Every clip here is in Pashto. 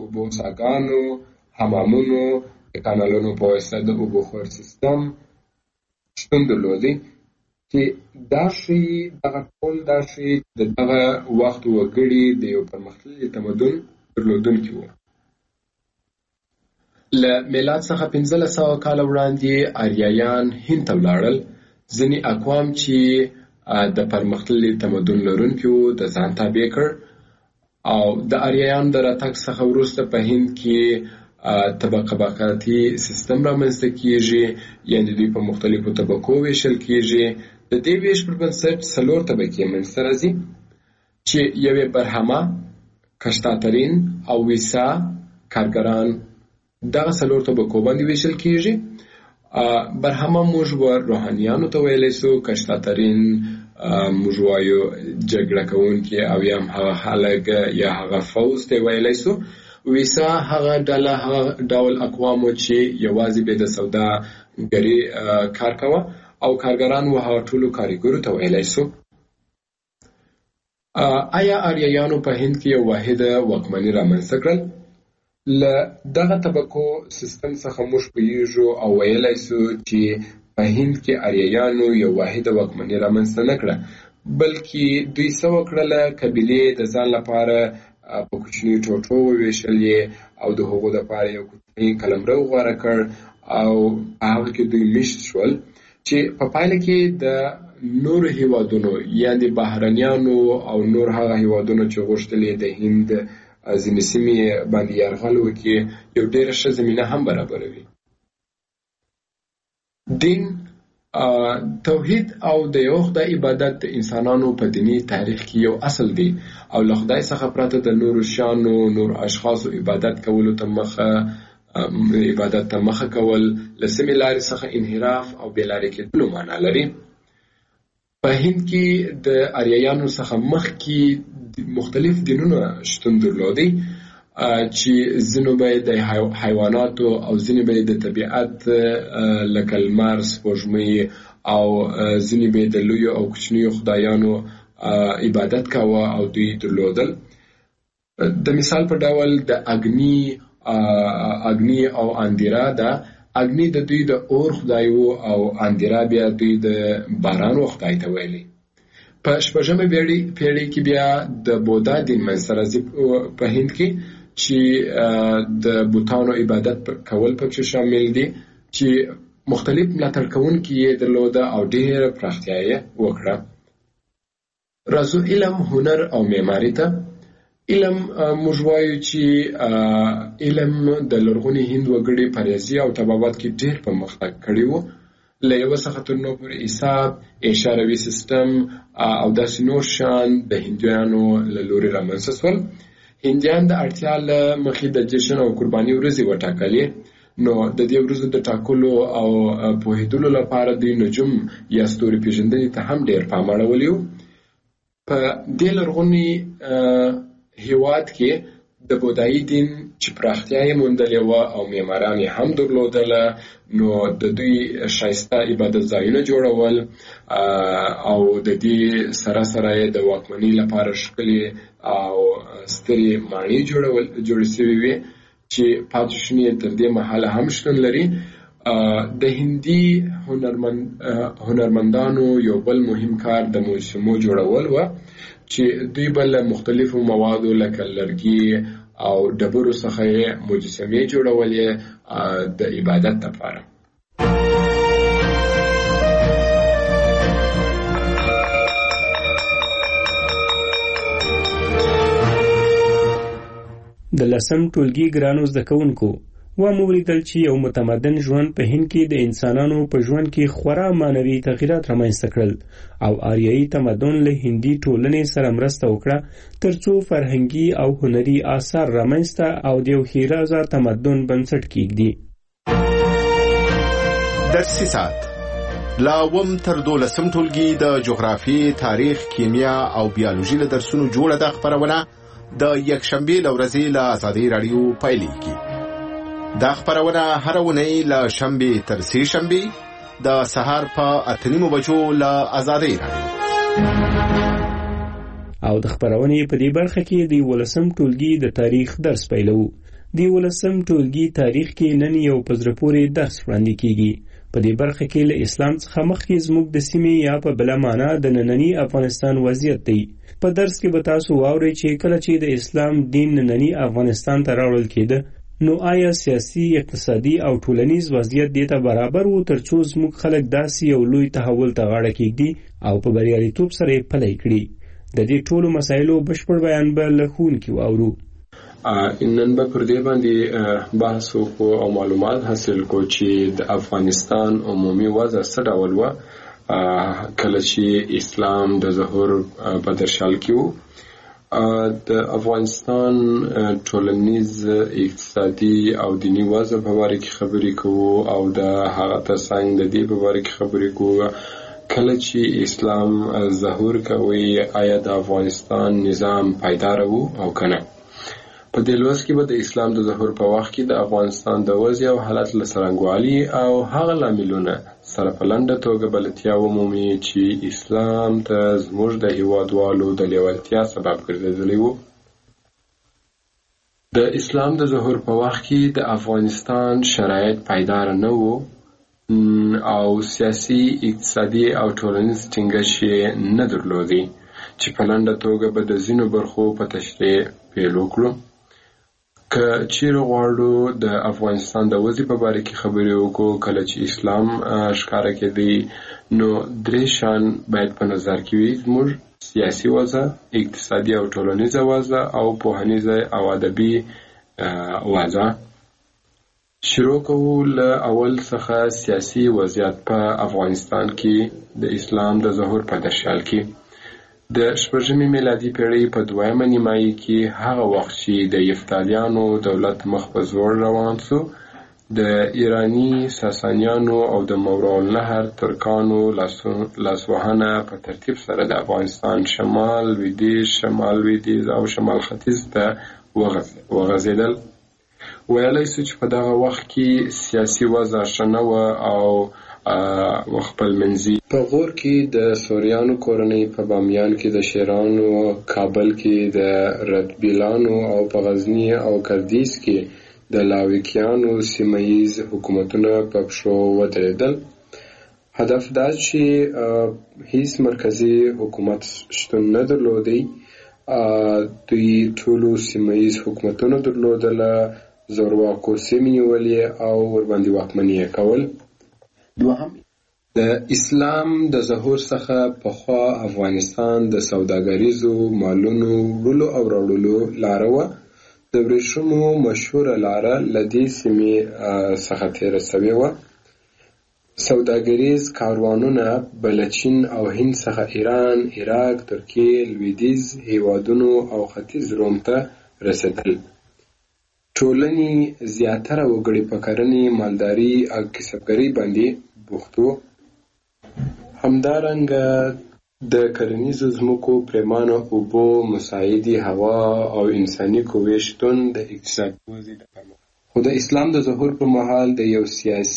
اوبو څاګانو، حمامونو، د کانالونو په واسطه د اوبو خور سیستم شتون درلودی چې دغه ټول دا شی د دغه وخت وګړي د یو پرمختللي تمدن درلودونکي وو. له میلاد څخه 1500 کاله وړاندې آریایان هند ته ولاړل. ځینې اقوام چې د پرمختللي تمدن لرونکي وو د ځان تابع کړ او د آریایانو د راتګ څخه وروسته په هند کې طبقاتي سیستم رامنځته کیږي، یعنې دوی په مختلفو طبقو ویشل کیږي. د دې ویش پر بنسټ 4 طبقې منځته راځي چې یوې برهمه، کشتاترین او ویسا کارګران دغه 4 طبقو باندې ویشل کیږي. برهمه موږ روحانیانو ته ویلی سو، کشتاترین موږ وایو جګړه کوونکي او یا هغه خلک یا هغه فوز ته ویلی سو. ویسا هغه ډول اقوامو چې یوازې به د سوداګري کار کوه او کارګران و هغه ټولو کارګرو ته ویلی سو. آیا آریایانو په هند کې یو واحده واکمني رامنځته کړل؟ له دغه طبقو سیستم څخه موږ پوهیږو او ویلی سو چې په هند کې آریایانو یو واحده واکمني رامنځته نه کړه، بلکې دوی څه وکړله، قبیلې د ځان لپاره په کوچنیو ټوټو وویشلې او د هغو دپاره یو کوچنی قلمرو غوره کړ او هغه کې دوی میشت شول چې په پایله کې د نورو هیوادونو یعنې بهرنیانو او نور هغه هیوادونو چې غوښتلې د هند ځینې سیمې باندې یرغل وکړي یو ډېره ښه زمینه هم برابروي. دین، توحید او د یو خدای عبادت د انسانانو په دینی تاریخ کې یو اصل دی او له خدای څخه پرته د نورو شیانو، نور اشخاصو عبادت ته مخه کول له سمې لارې څخه انحراف او بېلارې کېدلو معنا لري. په هند کې د آریایانو څخه مخکې مختلف دینونه شتون درلودي چې ځینو به د حیواناتو او ځینې به د طبیعت لکه لمر، سپوږمۍ او ځینې به د لویو او کوچنیو خدایانو عبادت کاوه او دوی درلودل. د مثال په ډول د اګنی او اندیرا ده. اګنی د دوی د اور خدای وو او اندیرا بیا دوی د باران خدای ته ویلي. په 6مه پیړۍ کې بیا د بودا دین منځته راځي په هند کې چې د بوتانو عبادت کول پکې شامل دي چې مختلف ملاتړ کوونکي یې درلوده او ډېره پراختیا یې وکړه. راځو علم، هنر او معماري ته. علم موږ وایو چې علم د لرغوني هند وګړي په ریاضي او طبابت کې ډېر پرمختګ کړی و. له یوه څخه تر نورو پورې حساب، اشاروي سیستم او داسې نور شیان د هندیانو له لورې رامنځته شول. هندیان د اړتیا له مخې د جشن او قرباني ورځې وټاکلې، نو د دې ورځو د ټاکلو او پوهېدلو لپاره د نجوم یا ستوري پېژندنې ته هم ډېر پام اړولی و. په دې لرغوني هیواد کې د بودایي دین چې پراختیا یې موندلې وه او معماران یې هم درلودله، نو د دوی ښایسته عبادت ځایونه جوړول او د دې سره سره یې د واکمنۍ لپاره ښکلې او سترې ماڼۍ جوړې شوې وې چې پاتې شونې تر دې مهاله هم شتون لري. د هندي هنرمندانو یو بل مهم کار د مجسمو جوړول و چې دوی به له مختلفو موادو لکه لرګي او ډبرو څخه مجسمې جوړولې د عبادت لپاره. د 10م ټولګي ګرانو زده کوونکو، ومولیدل چې یو متمدن ژوند په هند کې د انسانانو په ژوند کې خورا معنوي تغییرات رامنځته کړل او آریایي تمدن له هندي ټولنې سره مرسته وکړه ترڅو فرهنګي او هنري آثار رامنځته او د یو ښېرازه تمدن بنسټ کېږدي. درسي ساعت لا اووم تر 12م ټولګي د جغرافیې، تاریخ، کیمیا او بیولوژي له درسونو جوړه ده خپرونه د یکشنبې له ورځې له آزادۍ راډیو پیلېږي. دا خپرونه هره اونۍ له شنبې تر سې شنبې د سهار په 8:30 بجو له آزادۍ راډیو. او د خپرونې په دې برخه کې د 11م ټولګي د تاریخ درس پیلو. د 11 ټولګي تاریخ کې نن یو په زړه پورې درس وړاندې کیږي. په دې برخه کې له اسلام څخه مخکې زموږ د سیمې یا په بله معنا د ننني افغانستان وضعیت دی. په درس کې به تاسو واورئ چې کله چې د اسلام دین ننني افغانستان ته راوړل کېده نو آیا سیاسي، اقتصادي او ټولنیز وضعیت دې ته برابر و ترڅو زموږ خلک داسې یو لوی تحول ته غاړه کېږدي او په بریالیتوب سره یې پلی کړي؟ د دې ټولو مسایلو بشپړ بیان به له ښوونکي واورو. نن به پر دې باندې بحث وکړو او معلومات حاصل کړو چې د افغانستان عمومي وضع څه ډول وه کله چې اسلام د ظهور په درشل کې و. د افغانستان ټولنیز، اقتصادي او دینی وضع په باره کې خبرې کوو او د هغه ترڅنګ د دې په باره کې خبرې کوو کله چې اسلام ظهور کوي آیا د افغانستان نظام پایدار و او کنه. په دې لوست کې به د اسلام د ظهور په وخت کې د افغانستان د وضع او حالت له څرنګوالي او هغه لاملونه سره په لنډه توګه بلدتیا ومومي چې اسلام ته زموږ د هیوادوالو د لیوالتیا سبب ګرځېدلی و. د اسلام د ظهور په وخت کې د افغانستان شرایط پایدار نه وو او سیاسي، اقتصادي او ټولنیز ټینګښت یې نه درلودی چې په لنډه توګه به د ځینو برخو په تشریح پیل وکړو. که چیرې غواړو د افغانستان د وضع په باره کې خبرې وکړو کله چې اسلام ښکاره کېدی نو درې شیان باید په نظر کې وي: زموږ سیاسي وضع، اقتصادي او ټولنیزه وضع او پوهنیزه او ادبي وضع. شروع کوو له اول څخه سیاسي وضعیت په افغانستان کې د اسلام د ظهور په درشل کې. د 16مې میلادي پیړۍ په 2مه نیمایي کې هغه وخت چې د یفتالیانو دولت مخ په زوړ روان سو د ایرانی ساسانیانو او د مورالنهر ترکانو لاسوهنه په ترتیب سره د افغانستان شمال لویدیځ او شمال ختیځ ته وغځېدل. ویلی سو چې په دغه وخت کې سیاسي وضع ښه نه وه او خپل منځي په غور کې د سوریانو کورنۍ، په بامیان کې د شیرانو، کابل کې د ردبیلانو او په غزني او کردیز کې د لاویکیانو سیمه‌ییز حکومتونه په پښو ودرېدل. هدف دا چې هیڅ مرکزي حکومت شتون نه درلودی. دوی ټولو سیمه‌ییز حکومتونه درلودله، زورواکو سیمې نیولې او ورباندې واکمني کول. دوهم، د اسلام د ظهور څخه پخوا افغانستان د سوداګریزو مالونو وړلو او راوړلو لاره وه. د ورېښمو مشهوره لاره له دې سیمې څخه تېره سوې وه. سوداګریز کاروانونه به له چین او هند څخه ایران، عراق، ترکیې، لویدیځ هیوادونو او ختیځ روم ته رسېدل. ټولنې زیاتره وګړي په کرنې، مالداري او کسبګرۍ باندې بوخت وو. همدارنګه د کرنیزو ځمکو پرېمانه اوبو، مساعدې هوا او انساني قوې شتون د اقتصادي وضع د پرمختګ خو د اسلام د ظهور پر مهال د یو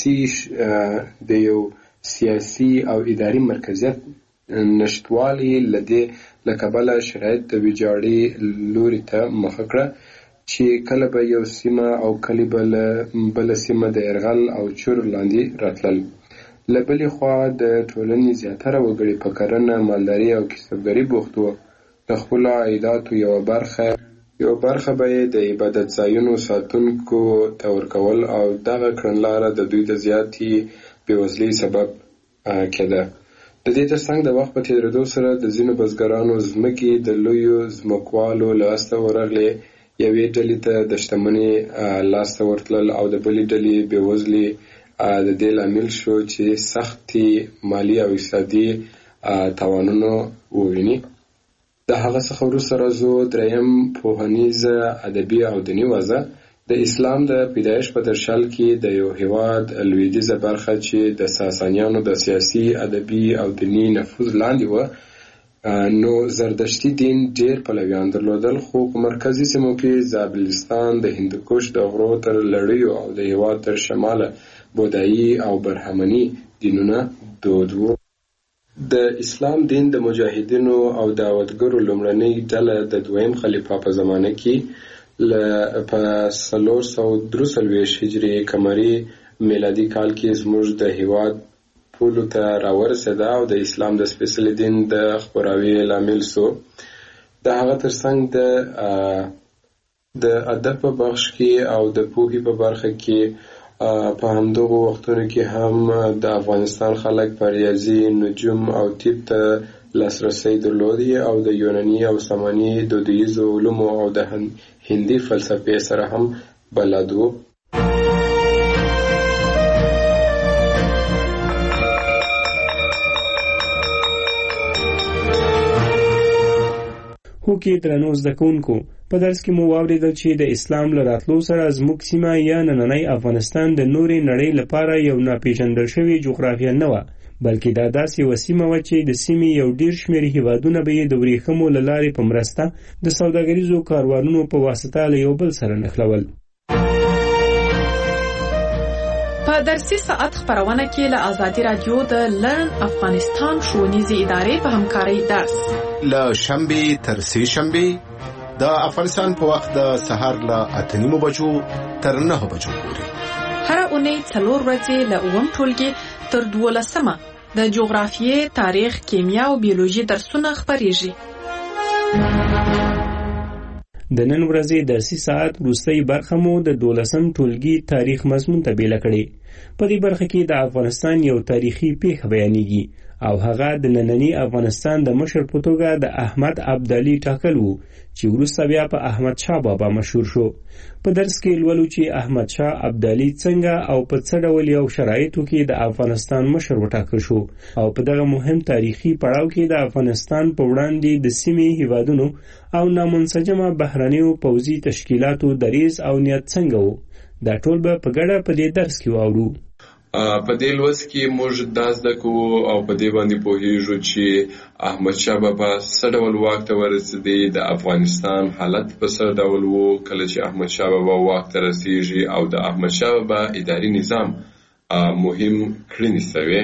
سیاسي او اداري مرکزیت نشتوالي له کبله شرایط د ویجاړۍ لوري ته مخه کړه چې کله به یو سیمه او کله بله سیمه د یرغل او چور لاندې راتلل. له بلې خوا د ټولنې زیاتره وګړي په کرنه، مالداري او کسبګرۍ بوخت وو. د خپلو عایداتو یوه برخه به یې د عبادت ځایونو ساتونکو ته ورکول او دغه کړنلاره د دوی د زیاتې بېوزلۍ سبب کېده. د دې ترڅنګ د وخت په تېرېدو سره د ځینو بزګرانو ځمکې د لویو ځمکوالو لاسته ورغلې. یوې ډلې ته د شتمنۍ لاسته ورتلل او د بلې ډلې بېوزلي د دې لامل شو چې سختې مالي او اقتصادي تاوانونه وویني. د هغه څخه وروسته راځو دریم، پوهنیزه، ادبي او دیني وضع. د اسلام د پیدایش په درشل کې د یو هیواد لویدیځه برخه چې د ساسانیانو د سیاسي، ادبي او دیني نفوذ لاندې وه نو زردشتي دین ډېر پلویان درلودل، خو په مرکزي سیمو کې زابلستان، د هندوکش د غرو تر لړیو او د هیواد تر شماله بودایي او برهمني دینونه دود وو. د اسلام دین د مجاهدینو او دعوتګرو لومړنۍ ډله د دویم خلیفه په زمانه کې په 443 هجري قمري میلادي کال کې زموږ د هیواد پولو ته راورسېده او د اسلام د سپېڅلي دین د خپراوي لامل سو. د هغه ترڅنګ د ادب په بخش کې او د پوهې په برخه کې په همدغو وختونو کې هم د افغانستان خلک په ریاضي، نجوم او طب ته لاسرسی درلودی او د یوناني او ساماني دودیزو علومو او د هندي فلسفې سره هم بلد وو. هو کې درنو زده کوونکو په درس کې مو واورېدل چې د اسلام له راتلو سره زموږ سیمه یا نننی افغانستان د نورې نړۍ لپاره یو ناپېژندل شوې جغرافیه نه وه، بلکې دا داسې یوه سیمه وه چې د سیمې یو ډېر شمېر هیوادونه به یې د ورېښمو له لارې په مرسته د سوداګریزو کاروانونو په واسطه له یو بل سره نښلول. په درسي ساعت خپرونه کې له ازادي رادیو د لرن افغانستان ښوونیزې ادارې په همکارۍ درس له شنبې تر سې شنبې د افغانستان په وخت د سهار له 8:30 بجو تر 9 بجو پورې هر اونۍ 4 ورځې له 9 ټولګي تر 12 د جغرافیې، تاریخ، کیمیا او بیولوژي درسونه خپریږي. د نن ورځې درسي ساعت وروستۍ برخه مو د 12م ټولګي تاریخ مضمون ته بیله کړې. په دې برخه کې د افغانستان یو تاریخي پیښه بیانېږي او هغه د نننی افغانستان د مشر په توګه د احمد ابدالي ټاکل وو چې وروسته بیا په احمد شاه بابا مشهور شو. په درس کې لولو چې احمد شاه ابدالي څنګه او په څه ډول یو شرایطو کې د افغانستان مشر وټاکل شو او په دغه مهم تاریخي پړاو کې د افغانستان په وړاندې د سیمې هیوادونو او نامنسجمه بهرنیو پوځي تشکیلاتو دریځ او نیت څنګه وو. دا ټول به په ګډه په دې درس کې واورو. په دې لوست کې موږ دا زده کوو او په دې باندې پوهیږو چې احمد شاه بابا څه ډول واک ته ورسېدی، د افغانستان حالت په څه ډول وو کله چې احمد شاه بابا واک ته رسیږي او د احمد شاه بابا اداري نظام مهم کړنې سوې.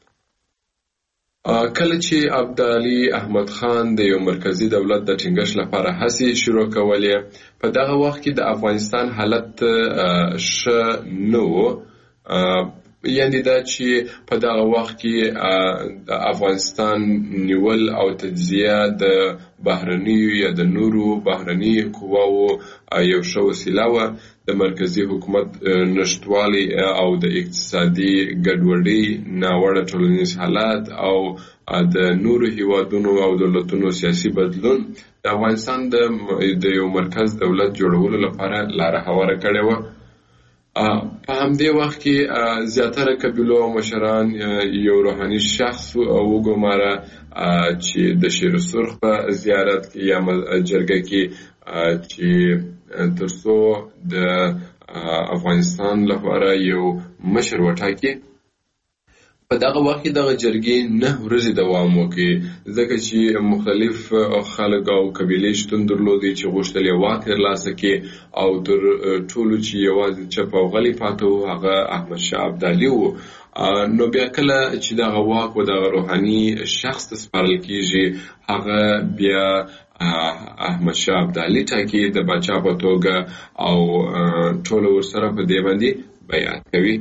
کله چې ابدالي احمد خان د یو مرکزی دولت د ټینګښت لپاره هڅې شروع کولې، په دغه وخت کې د افغانستان حالت ښه نه و. یعنی دا چې په دغه وخت کې د افغانستان نیول او تجزیه د بهرنیو یا د نورو بهرني قواو یو ښه وسیله وه. د مرکزی حکومت نشتوالی او د اقتصادي ګډوډۍ، ناوړه ټولنیز حالات او د نورو هیوادونو او دولتونو سیاسي بدلون د افغانستان د یو مرکز دولت جوړولو لپاره لاره هواره کړې وه. په همدې وخت کې زیاتره قبیلو او مشران یو روحاني شخص وګماره چې د شیر سرخ په زیارت کې یا جرګه کې چې ترڅو د افغانستان لپاره یو مشر وټاکي. په دغه وخت کې دغه جرګې 9 ورځې دوام وکړي، ځکه چې مختلف خلک او قبیلې شتون درلودي چې غوښتل یې واک ترلاسه کړي او تر ټولو چې یوازې چپ او غلی پاته و هغه احمد شاه ابدالي و. نو بیا کله چې دغه واک و دغه روحاني شخص ته سپارل کیږي، هغه بیا احمد شاه ابدالي ټاکي د پاچا په توګه او ټول ورسره په دې باندې بیعت کوي.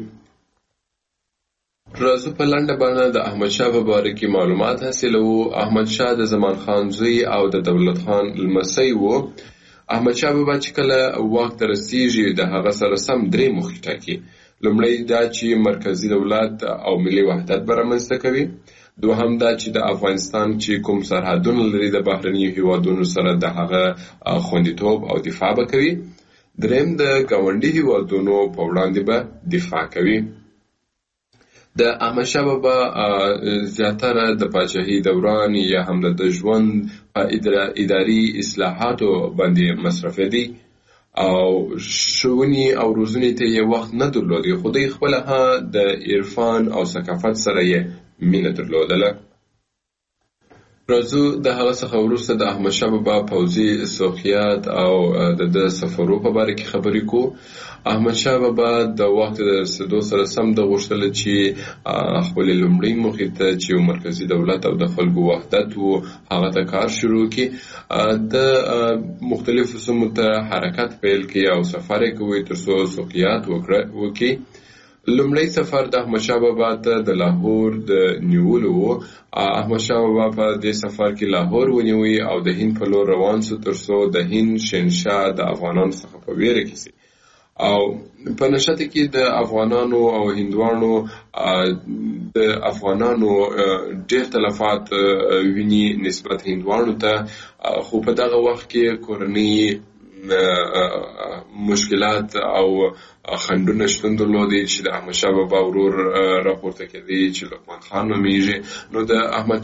راځو په لنډه باندې د احمد شاه په باره کې معلومات حاصلوو. احمد شاه د زمان خان زوی او د دولت خان لمسی و. احمد شاه بابا چې کله واک ته رسیږي د هغه سره سم 3 موخې ټاکي. لومړی دا چې مرکزی دولت او ملي وحدت به رامنځته کوي. دوهم دا چې د افغانستان چې کوم سرحدونه لري د بهرنیو هیوادونو سره د هغه خوندیتوب او دفاع به کوي. دریم د ګاونډي هیوادونو په وړاندې به دفاع کوي. د احمد شاه بابا زیاتره د پاچاهۍ دوران یا هم د ژوند په اداري اصلاحاتو باندې مصرفېدی او ښوونې او روزنې ته یې وخت نه درلودی، خو دوی خپله د عرفان او ثقافت سره یې مینه درلودله. راځو د هغه څخه وروسته د احمدشاه بابا پوځي سوقیات او د سفرو په باره کې خبرې کوو. احمدشاه بابا د وخت د رسېدو سره سم د غوښتل چې خپل لومړی موخې ته چې مرکزی دولت او د خلکو وحدت وو هغه ته کار شروع کړي. د مختلفو سیمو ته حرکت پیل کړي او سفر یې کوي ترڅو سوقیات وکړي. لومړی سفر د احمدشاه بابا ته د لاهور د نیولو و. احمدشاه بابا په دې سفر کې لاهور ونیوي او د هند په لور روان شو ترڅو د هند شهنشاه د افغانانو څخه په ویره کې شي او په نشته کې د افغانانو او هندوانو د افغانانو ډېر تلفات ویني نسبت هندوانو ته. خو په دغه وخت کې کورنۍ مشکلات او خنډونه شتون درلودي چې د احمدشاه بابا ورور راپورته کېدی چې لقمان خان نومیږي. نو د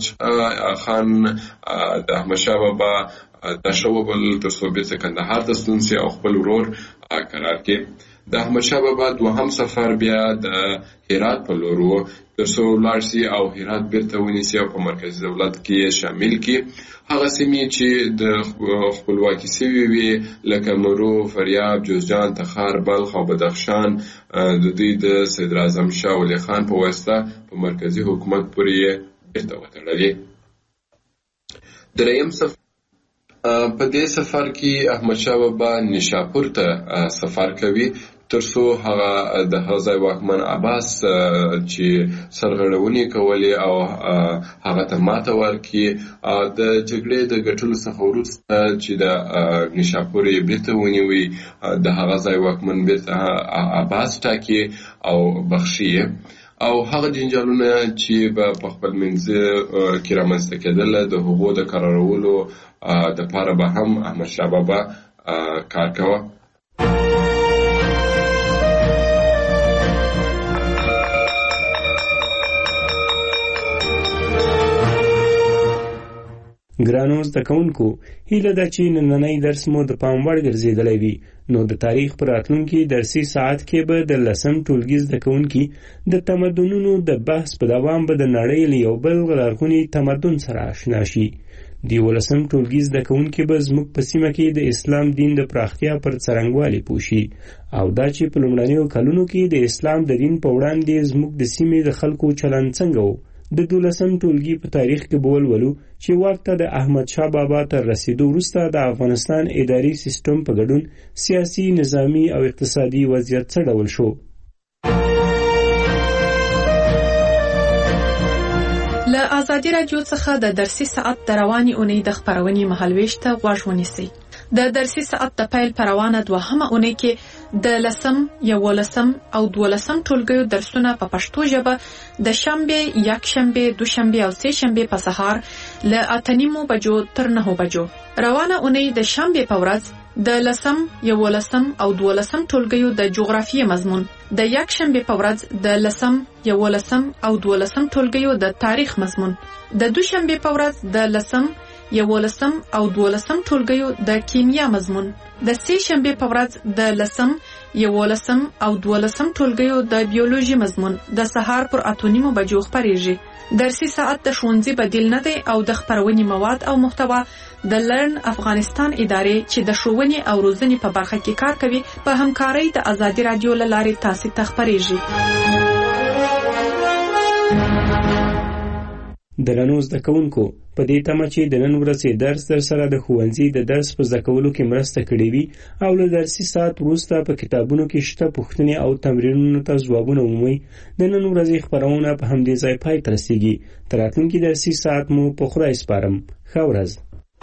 احمدشاه بابا تشو بل ترڅو بیرته کندهار ته ستون سي او خپل ورور قرار کړي. د احمدشاه بابا دوهم سفر بیا د هرات په لور و ترڅو ولاړ سي او هرات بیرته ونیسي او په مرکزي دولت کې شامل کړي. هغه سیمې چې د خپلواکي سوي وي لکه مرو، فاریاب، جوزجان، تخار، بلخ او بدخشان د دوی د صدراعظم شاه ولي خان په واسطه په مرکزي حکومت پورې بیرته وتړلې. دریم سفر په دې سفر کې احمدشاه بابا نیشاپور ته سفر کوي ترڅو هغه د ځای واکمن عباس چې سرغړونې کولې او هغه ته ماته ورکړي. د جګړې د ګټلو څخه وروسته چې د نیشاپور یې بیرته ونیوي د هغه ځای واکمن بیرته عباس ټاکي او بخښي او هغه جنجالونه چې په خپل منځ کې رامنځته کېدل د هغو د قرارولو د پاره به هم احمدشاه بابا کار کوه. ګرانو زده کوونکو، هیله ده چې نننی درس مو د پام وړ ګرځېدلی وي. نو د تاریخ په راتلونکي درسي ساعت کې به د 10م ټولګي زده کوونکي د تمدنونو د بحث په دوام به د نړۍ له یو بل لرغوني تمدن سره آشنا شي. د 11م ټولګي زده کوونکي به زموږ په سیمه کې د اسلام دین د پراختیا پر څرنګوالي پوه شي او دا چې په لومړنیو کلونو کې د اسلام د دین په وړاندې زموږ د سیمې د خلکو چلند څنګه و. د 12م ټولګي په تاریخ کې به ولولو چې واک ته د احمدشاه بابا تر رسیدو وروسته د افغانستان اداري سیستم په ګډون سیاسي، نظامي او اقتصادي وضعیت څه ډول شو. له ازادي راډیو څخه د درسي ساعت د رواني اونۍ د خپرونې مهالویش ته غوږ ونیسئ. د درسي ساعت د پیل پر روانه دوهمه اونۍ کې د 10م، 11م او 12م ټولګیو درسونه په پښتو ژبه د شنبه، یکشنبه، دوشنبه او سه شنبه په سهار له 8:30 بجو تر 9 بجو. روانه اونۍ د شنبه په ورځ د 10م، 11م او 12م ټولګیو د جغرافیې مضمون، د یکشنبه په ورځ د 10م، 11م او 12م ټولګیو د تاریخ مضمون، د دوشنبه په ورځ د 10م، 11م او 12م ټولګیو د کیمیا مضمون، د سه شنبه په ورځ د 10م، 11م او 12م ټولګیو د بیولوژي مضمون د سهار پر 8:30 بجو خپریږي. درسي ساعت د ښوونځي بدیل نه دی او د خپرونې مواد او محتوا د لرن افغانستان ادارې چې د ښوونې او روزنې په برخه کې کار کوي په همکارۍ د ازادي راډیو له لارې تاسو ته خپریږي. درنو زده کوونکو، په دې تمه چې د نن ورځې درس در سره د ښوونځي د درس په زده کولو کې مرسته کړې وي او له درسي ساعت وروسته په کتابونو کې شته پوښتنې او تمرینونو ته ځوابونه ومومئ. د نن ورځې خپرونه په همدې ځای پای ته رسیږي. تر راتلونکي درسي ساعت مو په خدای سپارم. ښه ورځ.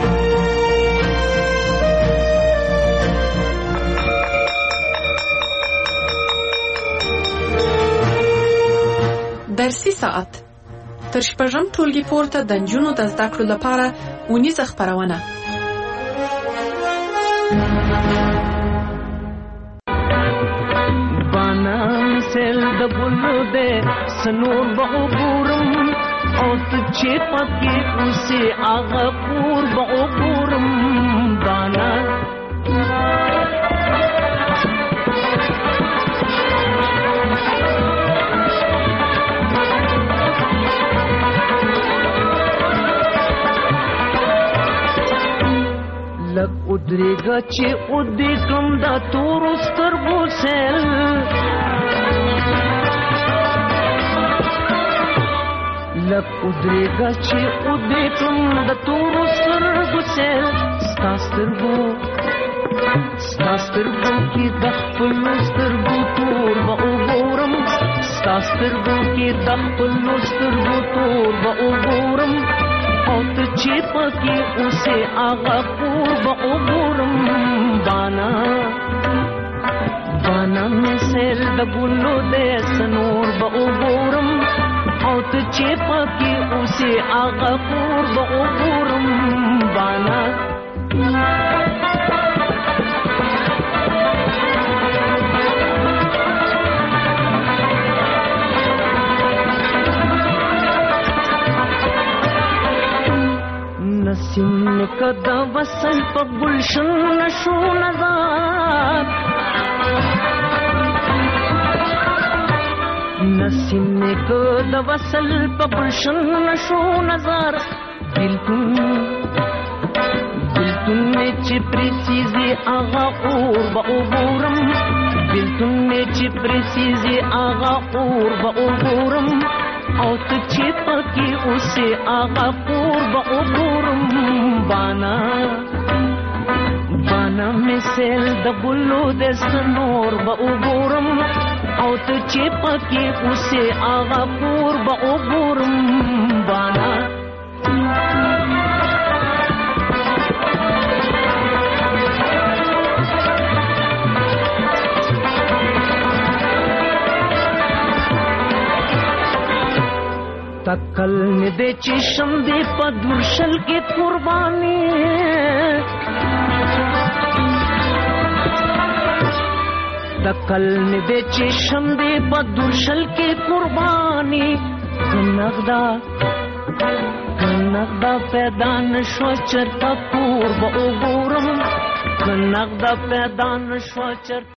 درسي ساعت تر شپږم ټولګي پورته د نجونو د زده کړو لپاره اونیزه خپرونه. بانا سل د بولو دے سنور بہو ګورم او ته چې پکې اوسې هغه پور بہو ګورم. بانا ودرېږه چې ودې کړم د تورو سترګو سیل لږ ودرېږه چې ودې کړم د تورو سترګو سیل ستا سترګو کې د خپلو سترګو تور به وګورم ستا سترګو کې د خپلو سترګو تور به وګورم او ته چې پکې اوسې هغه کور به وګورم بانا مې سیل د ګلو دی سنور به وګورم او ته چې پکې اوسې هغه کور به وګورم بانا نسیم کد وصل په گلشن نشو نظر نسیم کد وصل په گلشن نشو نظر دلتون میں چې پریسیزي آغا اور با وګورم دلتون میں چې پریسیزي آغا اور با وګورم او ته چې پکې اوسې هغه کور به وګورم بانا مې سیل د ګلو د سنور به وګورم او ته چې پکې اوسې هغه کور به وګورم بانا تکل نه دې چې شم دې په درشل کې قرباني تکل نه دې چې شم دې په درشل کې قرباني کنغدا پیدا نشو چرته کور به وګورم کنغدا پیدا نشو چرته